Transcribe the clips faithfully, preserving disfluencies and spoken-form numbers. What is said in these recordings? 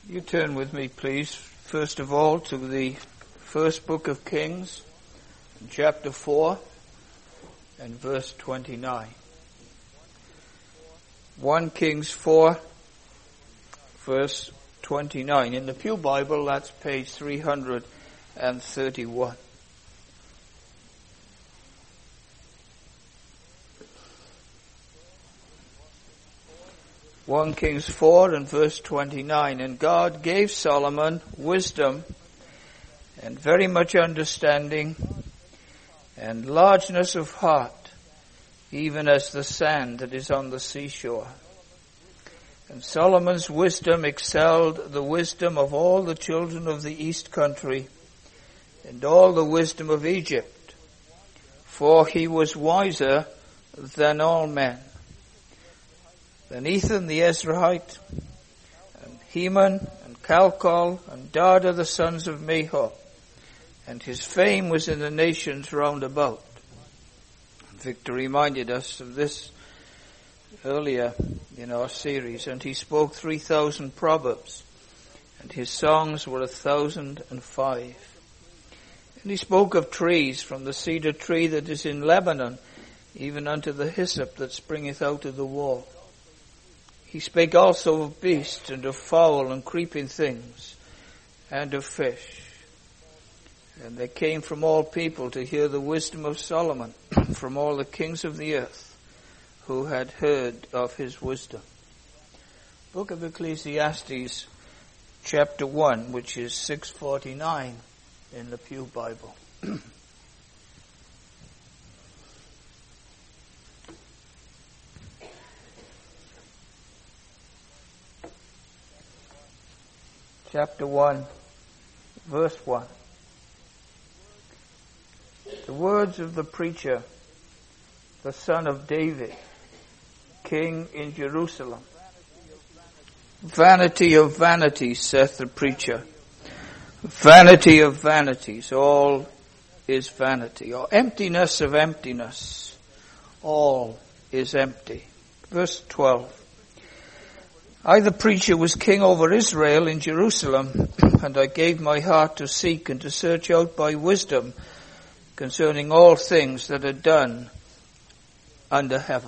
You turn with me, please, first of all, to the first book of Kings, chapter four, and verse twenty-nine. First Kings four, verse twenty-nine. In the Pew Bible, that's page three hundred thirty-one. First Kings four and verse twenty-nine. And God gave Solomon wisdom and very much understanding and largeness of heart, even as the sand that is on the seashore. And Solomon's wisdom excelled the wisdom of all the children of the east country and all the wisdom of Egypt, for he was wiser than all men. Then Ethan the Ezrahite, and Heman, and Calcol, and Dada the sons of Mahol, and his fame was in the nations round about. Victor reminded us of this earlier in our series. And he spoke three thousand proverbs, and his songs were a thousand and five. And he spoke of trees, from the cedar tree that is in Lebanon, even unto the hyssop that springeth out of the wall. He spake also of beasts, and of fowl, and creeping things, and of fish. And they came from all people to hear the wisdom of Solomon, from all the kings of the earth, who had heard of his wisdom. Book of Ecclesiastes, chapter one, which is six forty-nine in the Pew Bible. Chapter one, verse one. The words of the preacher, the son of David, king in Jerusalem. Vanity of vanities, saith the preacher. Vanity of vanities, all is vanity. Or emptiness of emptiness, all is empty. Verse twelve. I, the preacher, was king over Israel in Jerusalem, and I gave my heart to seek and to search out by wisdom concerning all things that are done under heaven.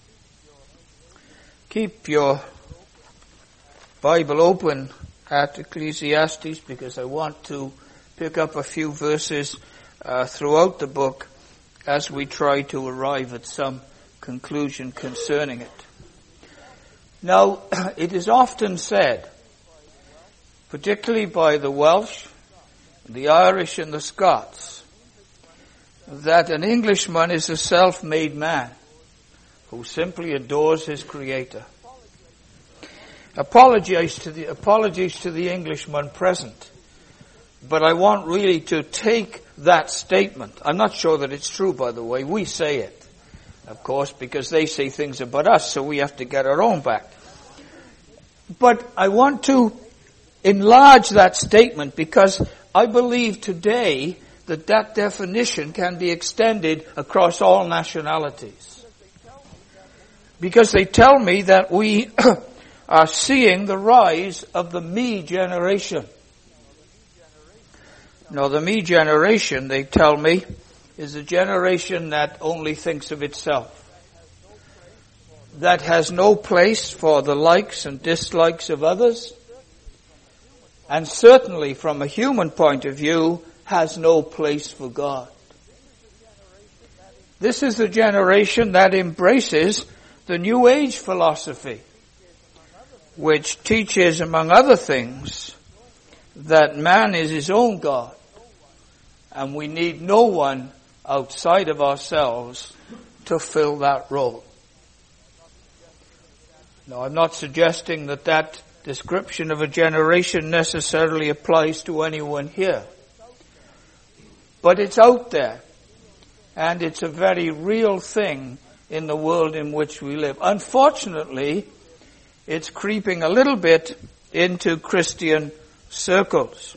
Keep your Bible open at Ecclesiastes, because I want to pick up a few verses uh, throughout the book as we try to arrive at some conclusion concerning it. Now, it is often said, particularly by the Welsh, the Irish and the Scots, that an Englishman is a self-made man who simply adores his Creator. Apologies to the, apologies to the Englishman present, but I want really to take that statement. I'm not sure that it's true, by the way. We say it, of course, because they say things about us, so we have to get our own back. But I want to enlarge that statement, because I believe today that that definition can be extended across all nationalities. Because they tell me that we are seeing the rise of the me generation. Now, the me generation, they tell me, is a generation that only thinks of itself, that has no place for the likes and dislikes of others, and certainly from a human point of view has no place for God. This is the generation that embraces the New Age philosophy, which teaches, among other things, that man is his own God, and we need no one outside of ourselves to fill that role. Now, I'm not suggesting that that description of a generation necessarily applies to anyone here. But it's out there. And it's a very real thing in the world in which we live. Unfortunately, it's creeping a little bit into Christian circles.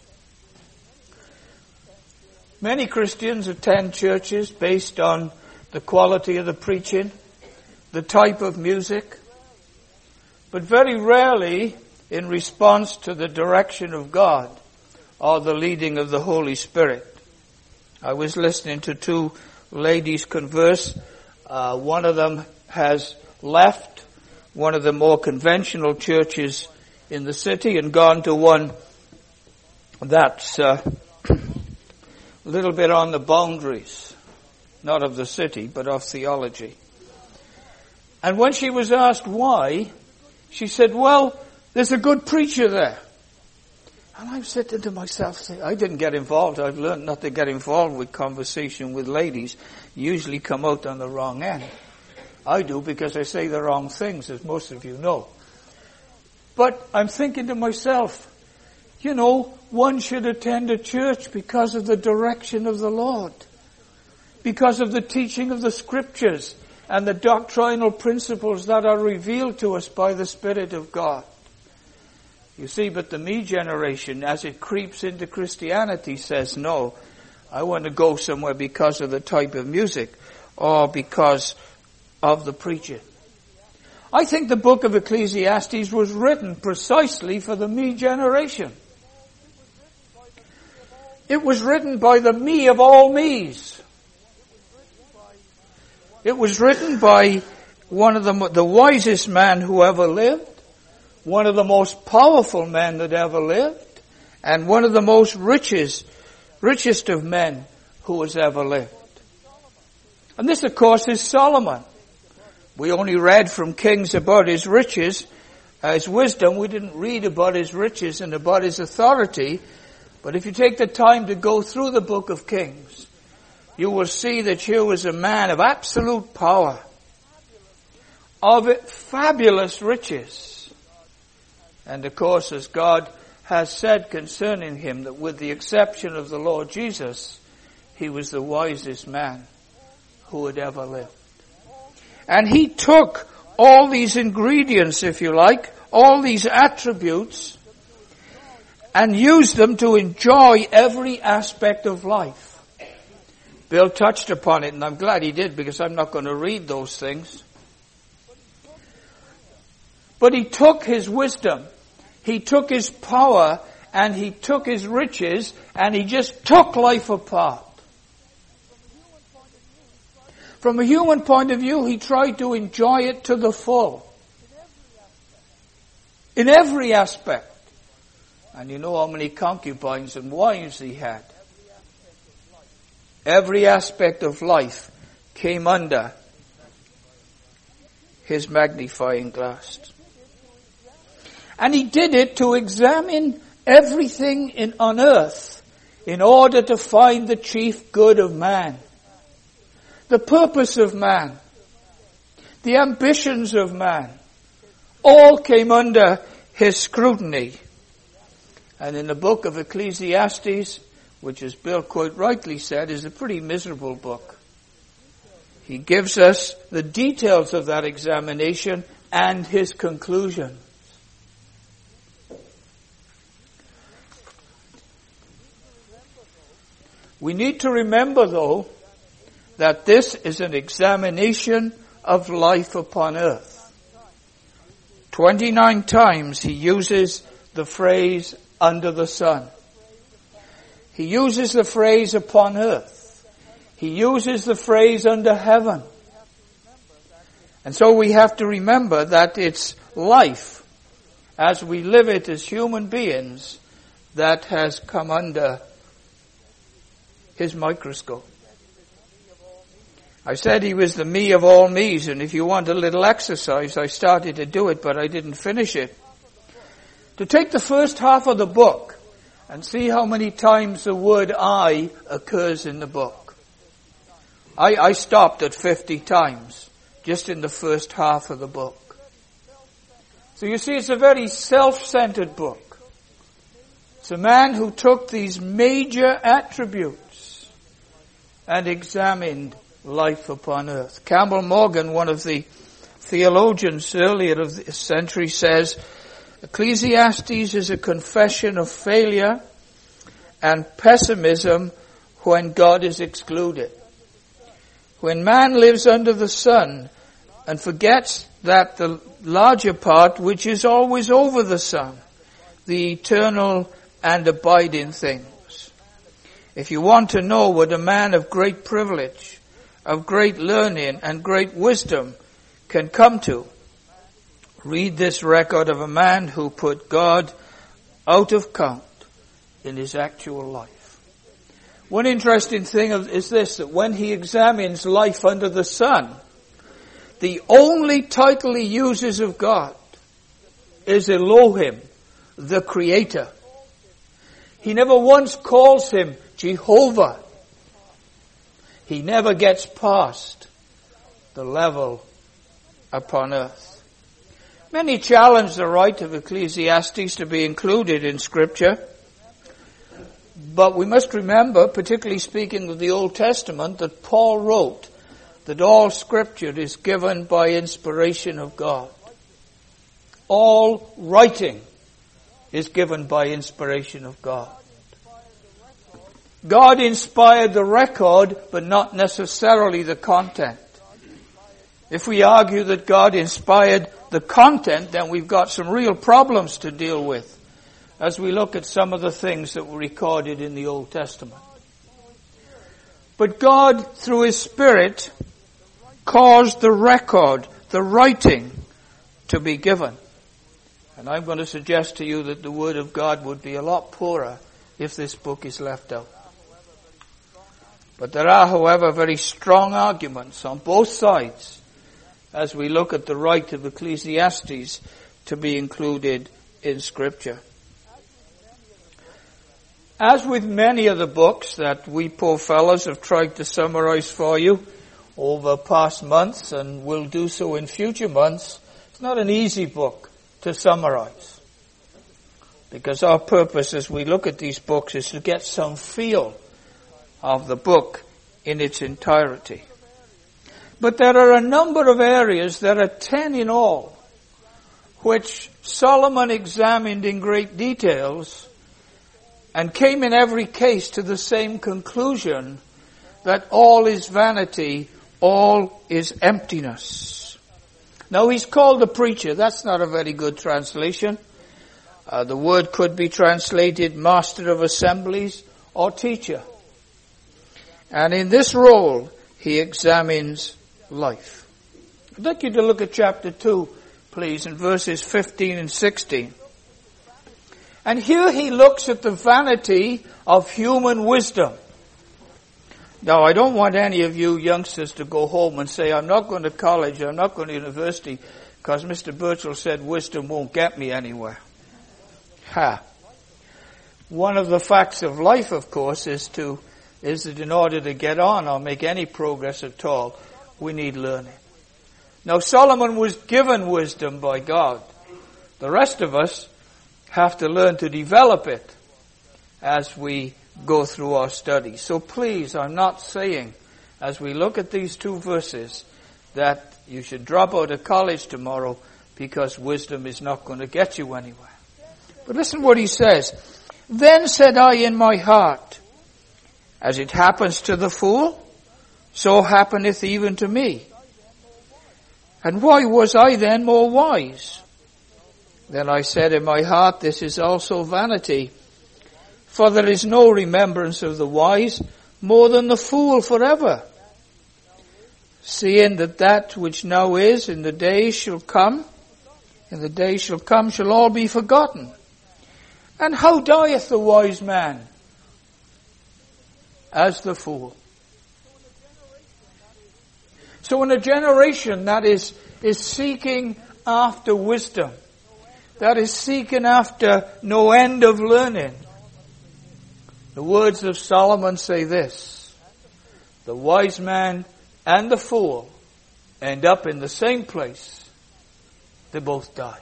Many Christians attend churches based on the quality of the preaching, the type of music, but very rarely in response to the direction of God or the leading of the Holy Spirit. I was listening to two ladies converse. Uh, one of them has left one of the more conventional churches in the city and gone to one that's uh, a little bit on the boundaries, not of the city, but of theology. And when she was asked why, she said, well, there's a good preacher there. And I said to myself, I didn't get involved. I've learned not to get involved with conversation with ladies. You usually come out on the wrong end. I do because I say the wrong things, as most of you know. But I'm thinking to myself, you know, one should attend a church because of the direction of the Lord, because of the teaching of the Scriptures and the doctrinal principles that are revealed to us by the Spirit of God. You see, but the me generation, as it creeps into Christianity, says, no, I want to go somewhere because of the type of music or because of the preaching. I think the book of Ecclesiastes was written precisely for the me generation. It was written by the me of all me's. It was written by one of the, the wisest man who ever lived, one of the most powerful men that ever lived, and one of the most richest, richest of men who has ever lived. And this, of course, is Solomon. We only read from Kings about his riches, uh, his wisdom. We didn't read about his riches and about his authority. But if you take the time to go through the book of Kings, you will see that here was a man of absolute power, of fabulous riches. And of course, as God has said concerning him, that with the exception of the Lord Jesus, he was the wisest man who had ever lived. And he took all these ingredients, if you like, all these attributes, and used them to enjoy every aspect of life. Bill touched upon it, and I'm glad he did, because I'm not going to read those things. But he took his wisdom, he took his power, and he took his riches, and he just took life apart. From a human point of view, he tried to enjoy it to the full. In every aspect. And you know how many concubines and wives he had. Every aspect of life came under his magnifying glass. And he did it to examine everything in, on earth in order to find the chief good of man. The purpose of man, the ambitions of man, all came under his scrutiny. And in the book of Ecclesiastes, which as Bill quite rightly said, is a pretty miserable book, he gives us the details of that examination and his conclusion. We need to remember, though, that this is an examination of life upon earth. Twenty-nine times he uses the phrase under the sun. He uses the phrase upon earth. He uses the phrase under heaven. And so we have to remember that it's life, as we live it as human beings, that has come under his microscope. I said he was the me of all me's, and if you want a little exercise, I started to do it, but I didn't finish it. To take the first half of the book and see how many times the word I occurs in the book. I, I stopped at fifty times, just in the first half of the book. So you see, it's a very self-centered book. It's a man who took these major attributes and examined life upon earth. Campbell Morgan, one of the theologians earlier of this century, says, Ecclesiastes is a confession of failure and pessimism when God is excluded. When man lives under the sun and forgets that the larger part which is always over the sun. the eternal and abiding things. If you want to know what a man of great privilege, of great learning and great wisdom can come to, read this record of a man who put God out of count in his actual life. One interesting thing is this, that when he examines life under the sun, the only title he uses of God is Elohim, the Creator. He never once calls him Jehovah. He never gets past the level upon earth. Many challenge the right of Ecclesiastes to be included in Scripture. But we must remember, particularly speaking of the Old Testament, that Paul wrote that all Scripture is given by inspiration of God. All writing is given by inspiration of God. God inspired the record, but not necessarily the content. If we argue that God inspired the content, then we've got some real problems to deal with as we look at some of the things that were recorded in the Old Testament. But God, through His Spirit, caused the record, the writing, to be given. And I'm going to suggest to you that the Word of God would be a lot poorer if this book is left out. But there are, however, very strong arguments on both sides as we look at the right of Ecclesiastes to be included in Scripture. As with many of the books that we poor fellows have tried to summarize for you over past months and will do so in future months, it's not an easy book to summarize. Because our purpose as we look at these books is to get some feel of the book in its entirety. But there are a number of areas, there are ten in all, which Solomon examined in great details and came in every case to the same conclusion, that all is vanity, all is emptiness. Now he's called a preacher. That's not a very good translation. Uh, the word could be translated master of assemblies or teacher. And in this role, he examines life. I'd like you to look at chapter two, please, in verses fifteen and sixteen. And here he looks at the vanity of human wisdom. Now, I don't want any of you youngsters to go home and say, I'm not going to college, I'm not going to university, because Mister Birchall said wisdom won't get me anywhere. Ha. One of the facts of life, of course, is to is that in order to get on or make any progress at all, we need learning. Now, Solomon was given wisdom by God. The rest of us have to learn to develop it as we go through our study. So please, I'm not saying, as we look at these two verses, that you should drop out of college tomorrow because wisdom is not going to get you anywhere. But listen what he says. Then said I in my heart, as it happens to the fool, so happeneth even to me. And why was I then more wise? Then I said in my heart, this is also vanity. For there is no remembrance of the wise more than the fool forever. Seeing that that which now is in the days shall come, in the days shall come shall all be forgotten. And how dieth the wise man? As the fool. So in a generation that is, is seeking after wisdom, that is seeking after no end of learning, the words of Solomon say this: the wise man and the fool end up in the same place. They both die.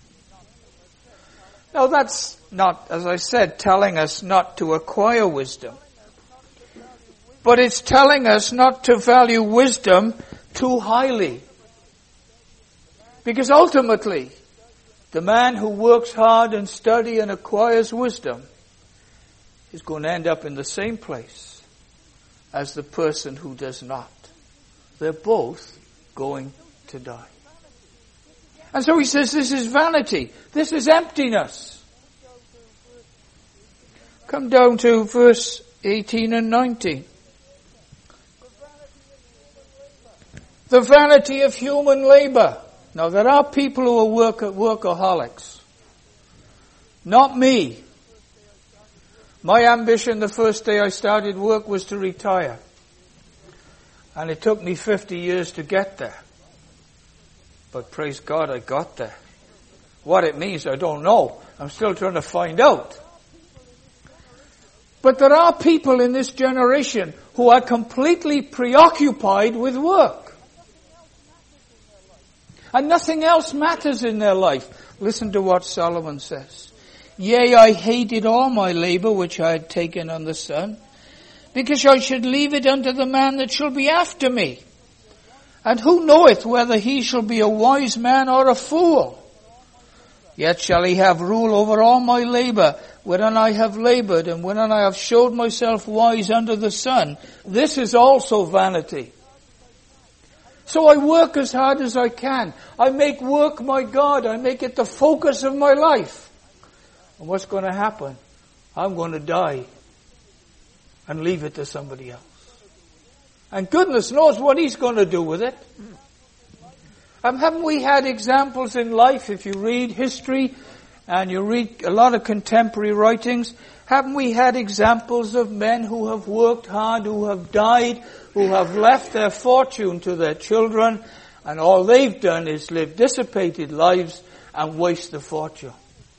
Now that's not, as I said, telling us not to acquire wisdom. But it's telling us not to value wisdom too highly. Because ultimately, the man who works hard and study and acquires wisdom is going to end up in the same place as the person who does not. They're both going to die. And so he says this is vanity. This is emptiness. Come down to verse eighteen and nineteen. The vanity of human labor. Now there are people who are work- workaholics. Not me. My ambition the first day I started work was to retire. And it took me fifty years to get there. But praise God I got there. What it means I don't know. I'm still trying to find out. But there are people in this generation who are completely preoccupied with work. And nothing else matters in their life. Listen to what Solomon says. Yea, I hated all my labor which I had taken on the sun, because I should leave it unto the man that shall be after me. And who knoweth whether he shall be a wise man or a fool? Yet shall he have rule over all my labor, wherein I have labored, and wherein I have showed myself wise under the sun. This is also vanity. So I work as hard as I can. I make work my God. I make it the focus of my life. And what's going to happen? I'm going to die and leave it to somebody else. And goodness knows what he's going to do with it. Um, haven't we had examples in life, if you read history and you read a lot of contemporary writings, haven't we had examples of men who have worked hard, who have died, who have left their fortune to their children, and all they've done is live dissipated lives and waste the fortune?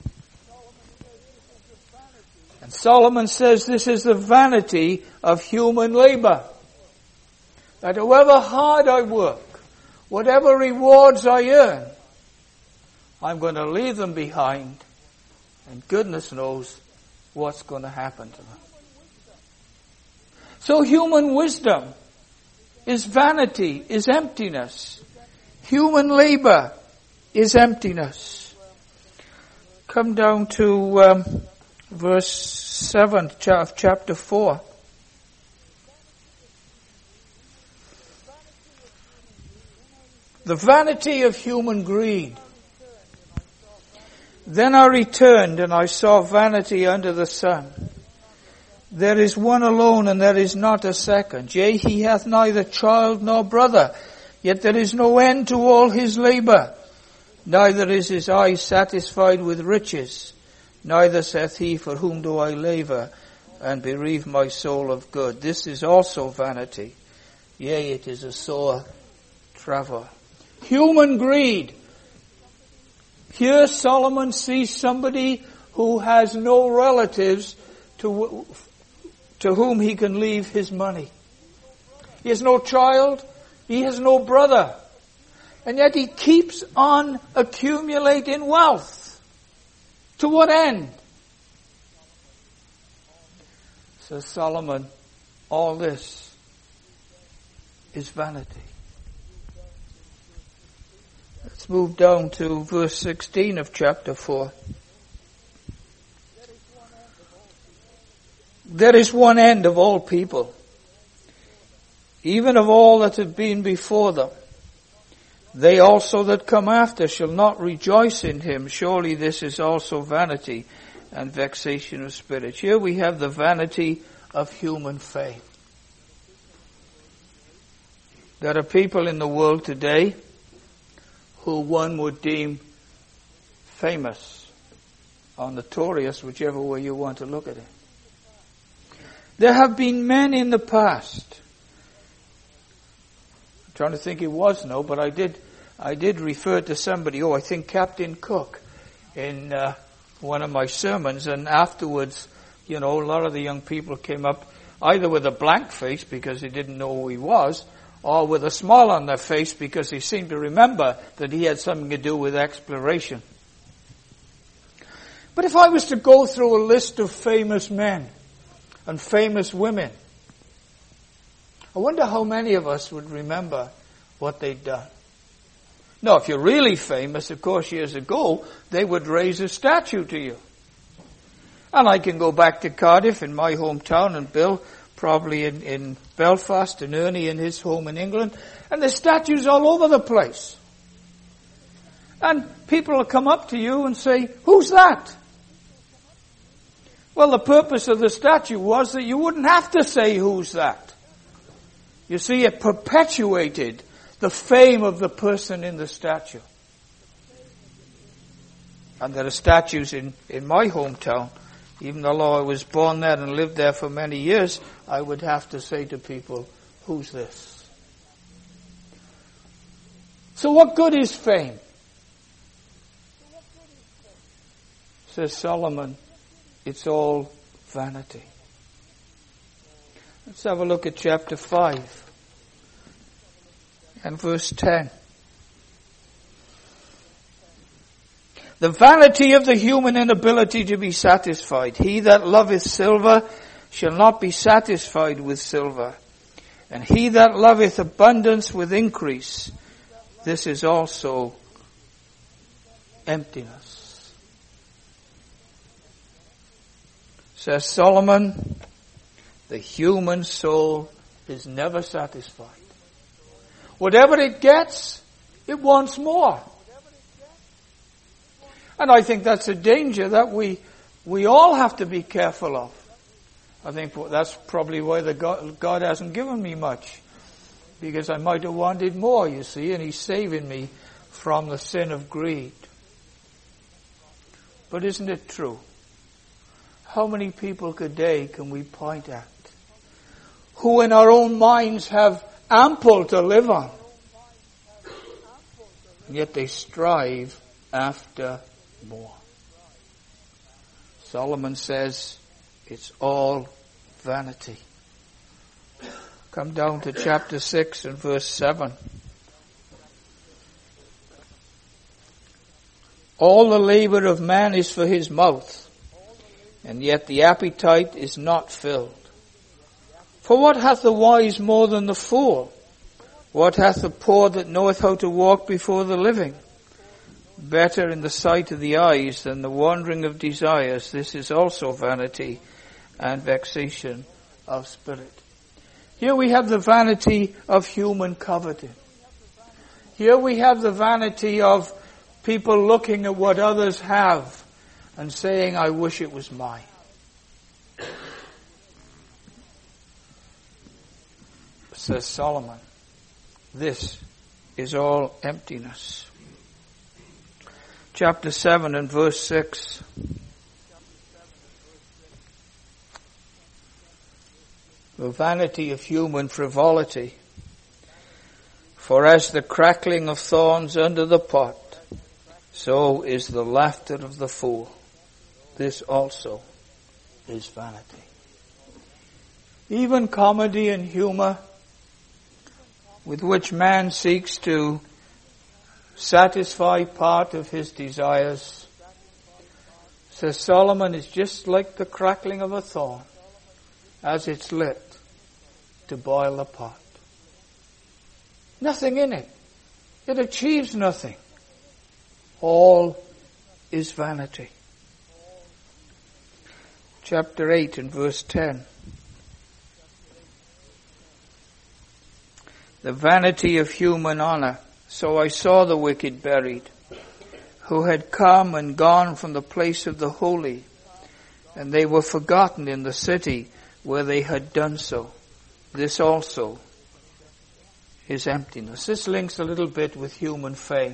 And Solomon says this is the vanity of human labor. That however hard I work, whatever rewards I earn, I'm going to leave them behind, and goodness knows what's going to happen to them. So human wisdom is vanity, is emptiness. Human labor is emptiness. Come down to um, verse seven of chapter four. The vanity of human greed. Then I returned, and I saw vanity under the sun. There is one alone, and there is not a second. Yea, he hath neither child nor brother, yet there is no end to all his labor. Neither is his eye satisfied with riches, neither saith he, for whom do I labor, and bereave my soul of good. This is also vanity. Yea, it is a sore travel. Human greed. Here Solomon sees somebody who has no relatives to, to whom he can leave his money. He has no child. He has no brother. And yet he keeps on accumulating wealth. To what end? Says Solomon, all this is vanity. Let's move down to verse sixteen of chapter four. There is one end of all people, even of all that have been before them. They also that come after shall not rejoice in him. Surely this is also vanity and vexation of spirit. Here we have the vanity of human faith. There are people in the world today who one would deem famous or notorious, whichever way you want to look at it. There have been men in the past. I'm trying to think it was no, but I did I did refer to somebody, oh, I think Captain Cook, in uh, one of my sermons, and afterwards, you know, a lot of the young people came up either with a blank face because they didn't know who he was, or with a smile on their face because they seemed to remember that he had something to do with exploration. But if I was to go through a list of famous men and famous women, I wonder how many of us would remember what they'd done. Now, if you're really famous, of course, years ago, they would raise a statue to you. And I can go back to Cardiff in my hometown, and Bill probably in, in Belfast, and Ernie in his home in England, and there's statues all over the place. And people will come up to you and say, who's that? Well, the purpose of the statue was that you wouldn't have to say, who's that? You see, it perpetuated the fame of the person in the statue. And there are statues in, in my hometown. Even though I was born there and lived there for many years, I would have to say to people, who's this? So what good is fame? Says Solomon, it's all vanity. Let's have a look at chapter five and verse ten. The vanity of the human inability to be satisfied. He that loveth silver shall not be satisfied with silver. And he that loveth abundance with increase, this is also emptiness. Says Solomon, the human soul is never satisfied. Whatever it gets, it wants more. And I think that's a danger that we we all have to be careful of. I think that's probably why the God, God hasn't given me much. Because I might have wanted more, you see, and He's saving me from the sin of greed. But isn't it true? How many people today can we point at who in our own minds have ample to live on, and yet they strive after more? Solomon says it's all vanity. Come down to chapter six and verse seven. All the labor of man is for his mouth, and yet the appetite is not filled. For what hath the wise more than the fool? What hath the poor that knoweth how to walk before the living? Better in the sight of the eyes than the wandering of desires. This is also vanity and vexation of spirit. Here we have the vanity of human coveting. Here we have the vanity of people looking at what others have and saying, I wish it was mine. Says Solomon, this is all emptiness. Chapter seven and verse six. The vanity of human frivolity. For as the crackling of thorns under the pot, so is the laughter of the fool. This also is vanity. Even comedy and humor, with which man seeks to satisfy part of his desires, says Solomon, is just like the crackling of a thorn as it's lit to boil the pot. Nothing in it. It achieves nothing. All is vanity. Chapter eight and verse ten. The vanity of human honor. So I saw the wicked buried, who had come and gone from the place of the holy, and they were forgotten in the city where they had done so. This also is emptiness. This links a little bit with human fame.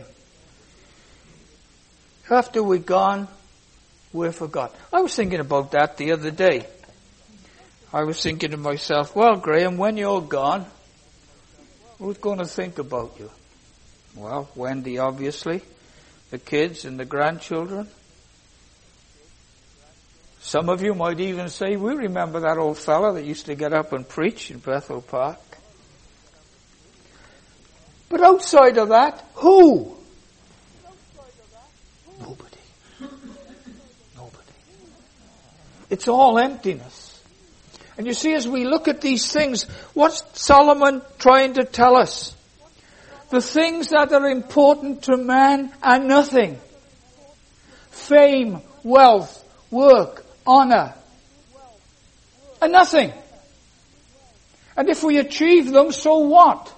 After we're gone, we're forgotten. I was thinking about that the other day. I was thinking to myself, well, Graham, when you're gone, who's going to think about you? Well, Wendy, obviously, the kids and the grandchildren. Some of you might even say, we remember that old fella that used to get up and preach in Bethel Park. But outside of that, who? Nobody. Nobody. It's all emptiness. And you see, as we look at these things, what's Solomon trying to tell us? The things that are important to man are nothing. Fame, wealth, work, honor, are nothing. And if we achieve them, so what?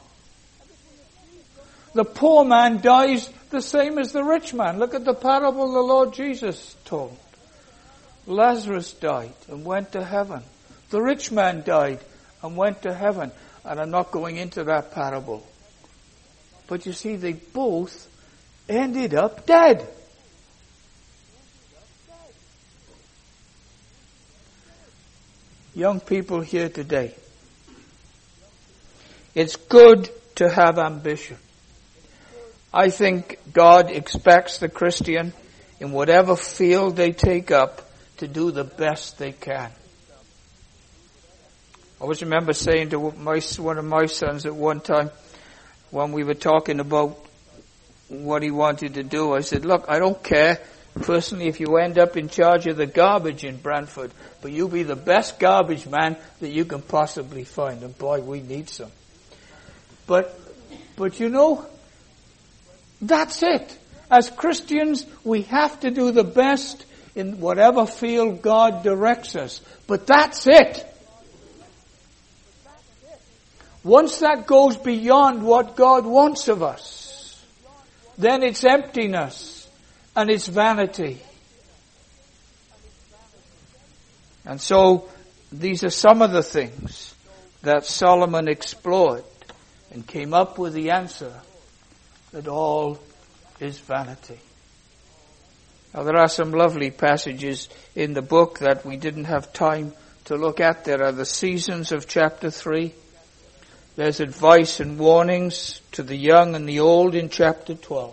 The poor man dies the same as the rich man. Look at the parable the Lord Jesus told. Lazarus died and went to heaven. The rich man died and went to heaven. And I'm not going into that parable. But you see, they both ended up dead. Young people here today, it's good to have ambition. I think God expects the Christian, in whatever field they take up, to do the best they can. I always remember saying to my, one of my sons at one time, when we were talking about what he wanted to do, I said, look, I don't care personally if you end up in charge of the garbage in Brantford, but you be the best garbage man that you can possibly find. And boy, we need some. But, but you know, that's it. As Christians, we have to do the best in whatever field God directs us. But that's it. Once that goes beyond what God wants of us, then it's emptiness and it's vanity. And so, these are some of the things that Solomon explored and came up with the answer that all is vanity. Now, there are some lovely passages in the book that we didn't have time to look at. There are the seasons of chapter three. There's advice and warnings to the young and the old in chapter twelve.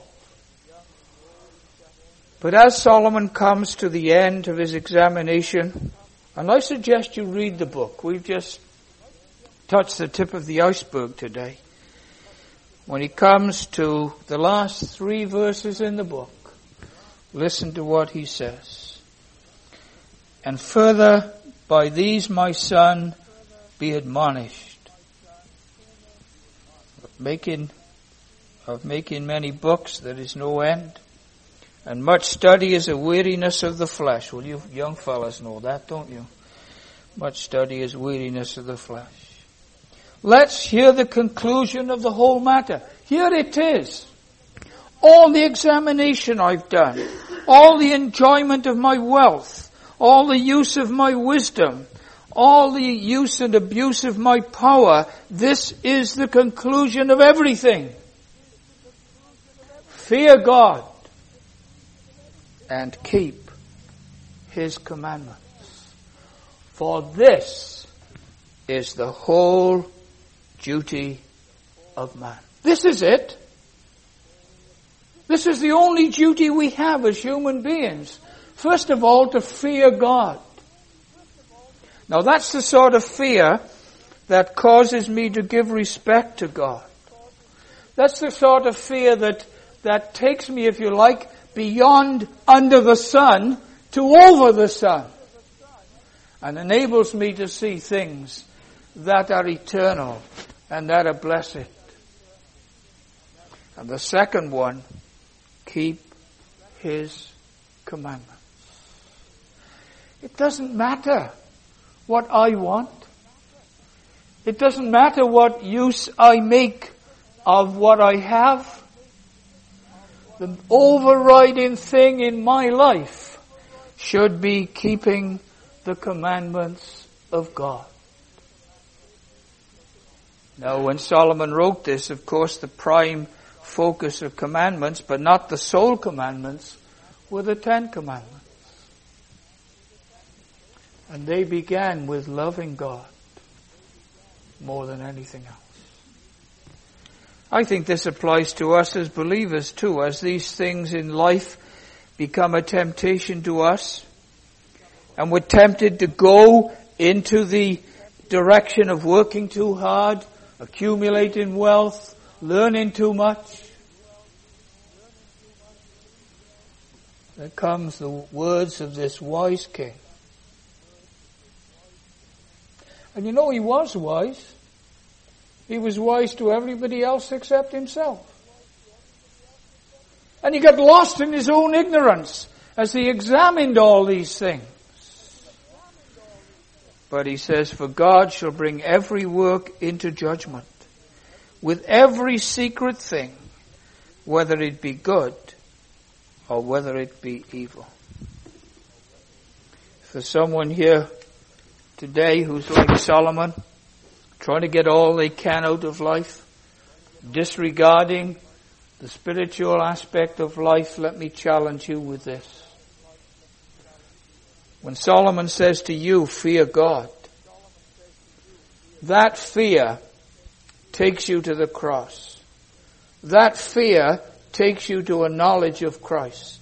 But as Solomon comes to the end of his examination, and I suggest you read the book. We've just touched the tip of the iceberg today. When he comes to the last three verses in the book, listen to what he says. And further, by these, my son, be admonished. Making, of making many books, there is no end. And much study is a weariness of the flesh. Well, you young fellas know that, don't you? Much study is weariness of the flesh. Let's hear the conclusion of the whole matter. Here it is. All the examination I've done, all the enjoyment of my wealth, all the use of my wisdom, all the use and abuse of my power, this is the conclusion of everything. Fear God and keep His commandments. For this is the whole duty of man. This is it. This is the only duty we have as human beings. First of all, to fear God. Now that's the sort of fear that causes me to give respect to God. That's the sort of fear that, that takes me, if you like, beyond under the sun to over the sun. And enables me to see things that are eternal and that are blessed. And the second one, keep His commandments. It doesn't matter what I want. It doesn't matter what use I make of what I have. The overriding thing in my life should be keeping the commandments of God. Now, when Solomon wrote this, of course, the prime focus of commandments, but not the sole commandments, were the Ten Commandments. And they began with loving God more than anything else. I think this applies to us as believers too, as these things in life become a temptation to us, and we're tempted to go into the direction of working too hard, accumulating wealth, learning too much. There comes the words of this wise king. And you know, he was wise. He was wise to everybody else except himself. And he got lost in his own ignorance as he examined all these things. But he says, for God shall bring every work into judgment, with every secret thing, whether it be good or whether it be evil. there's someone here today who's like Solomon, trying to get all they can out of life, disregarding the spiritual aspect of life, let me challenge you with this. When Solomon says to you, fear God, that fear takes you to the cross. That fear takes you to a knowledge of Christ.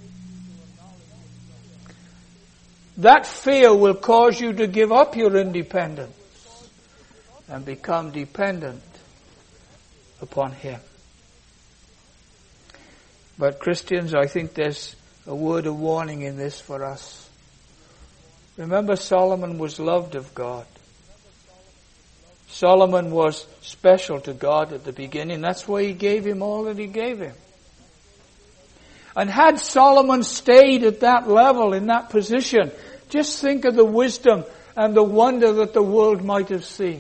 That fear will cause you to give up your independence and become dependent upon Him. But Christians, I think there's a word of warning in this for us. Remember, Solomon was loved of God. Solomon was special to God at the beginning. That's why He gave him all that He gave him. And had Solomon stayed at that level, in that position, just think of the wisdom and the wonder that the world might have seen.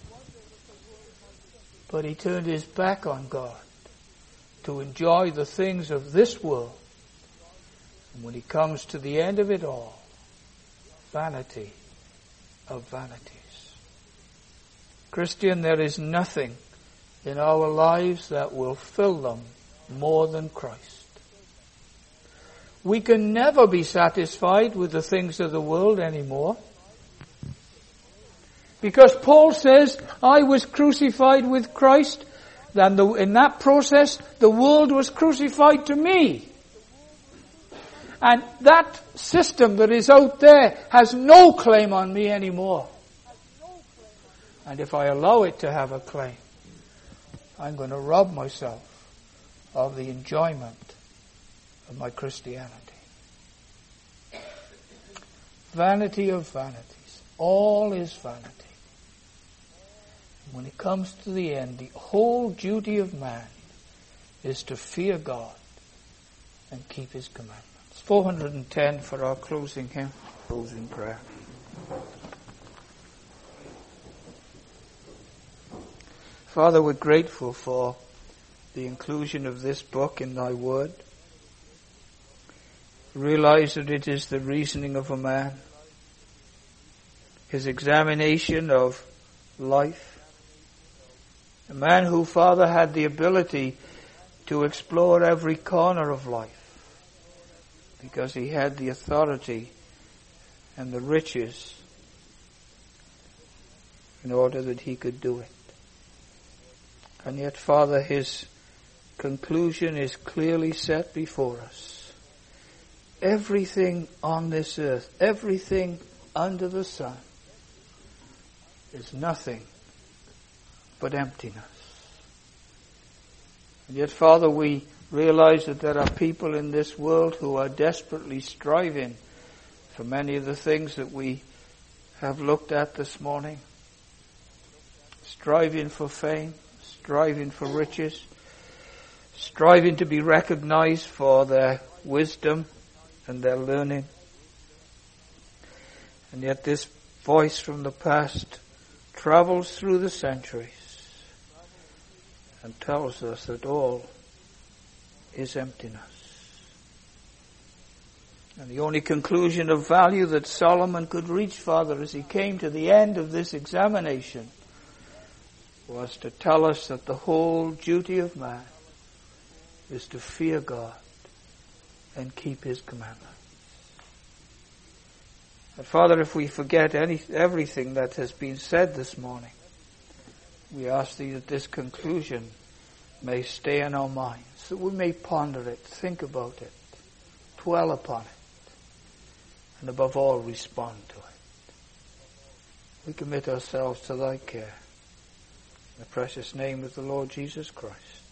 But he turned his back on God to enjoy the things of this world. And when he comes to the end of it all, vanity of vanities. Christian, there is nothing in our lives that will fill them more than Christ. We can never be satisfied with the things of the world anymore. Because Paul says, I was crucified with Christ. Then the, in that process, the world was crucified to me. And that system that is out there has no claim on me anymore. And if I allow it to have a claim, I'm going to rob myself of the enjoyment of my Christianity. Vanity of vanities. All is vanity. When it comes to the end, the whole duty of man is to fear God and keep His commandments. four hundred ten for our closing hymn, closing prayer. Father, we're grateful for the inclusion of this book in Thy Word. Realize that it is the reasoning of a man, his examination of life. A man who, Father, had the ability to explore every corner of life because he had the authority and the riches in order that he could do it. And yet, Father, his conclusion is clearly set before us. Everything on this earth, everything under the sun, is nothing but emptiness. And yet, Father, we realize that there are people in this world who are desperately striving for many of the things that we have looked at this morning. Striving for fame, striving for riches, striving to be recognized for their wisdom and their learning. And yet this voice from the past travels through the centuries and tells us that all is emptiness. And the only conclusion of value that Solomon could reach, Father, as he came to the end of this examination, was to tell us that the whole duty of man is to fear God and keep His commandments. And Father, if we forget any everything that has been said this morning, we ask Thee that this conclusion may stay in our minds, that we may ponder it, think about it, dwell upon it, and above all, respond to it. We commit ourselves to Thy care. In the precious name of the Lord Jesus Christ.